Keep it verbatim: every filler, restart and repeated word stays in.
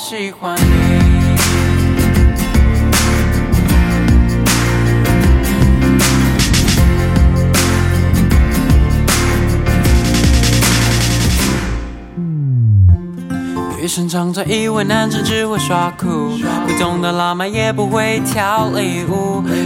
喜欢你。女生常常以为男生只会耍酷，不懂得浪漫也不会跳礼物。